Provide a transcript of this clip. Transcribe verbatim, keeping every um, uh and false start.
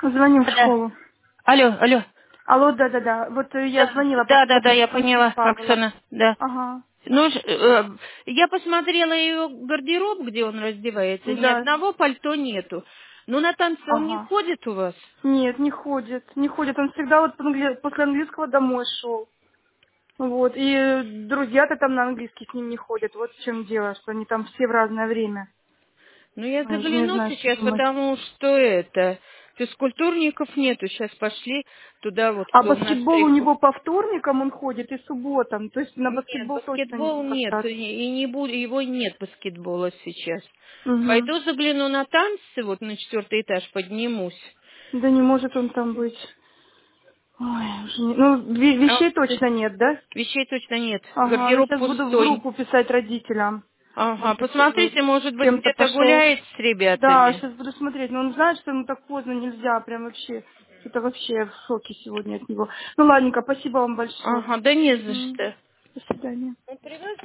Звоним в Да. школу. Алло, алло. Алло, да-да-да. Вот э, я Да, звонила по да, да, да, поводу я Софии поняла, Павловны. Оксана, да. Ага. Ну, ж, э, я посмотрела ее гардероб, где он раздевается, ни Да. одного пальто нету. Ну, на танцы он не Ага. ходит у вас? Нет, не ходит. Не ходит. Он всегда вот по англи- после английского домой шел. Вот. И э, друзья-то там на английский с ним не ходят. Вот в чем дело, что они там все в разное время. Ну, я Я уже не загляну знаю, что сейчас, думать. потому что это... Физкультурников нету, сейчас пошли туда вот, А кто в баскетбол у настройку. него по вторникам он ходит и субботам. То есть на Нет, баскетбол точно не баскетбол нет, и остаться. и не буду, его нет баскетбола сейчас. Угу. Пойду загляну на танцы, вот на четвертый этаж поднимусь. Да не может он там быть. Ой, уже не- Ну, ве- А, вещей точно нет, да? вещей точно нет, Ага, ну гардероб сейчас буду в пустой. группу писать родителям. Ага, Может быть, э, посмотрите, может с быть, кем-то где-то пошел. гуляет с Да, ребятами. сейчас буду смотреть. Но он знает, что ему так поздно нельзя. Прям вообще. Это вообще я в шоке сегодня от него. Ну, ладненько, спасибо вам большое. Ага, да не за Мгм. что. До свидания. Он привез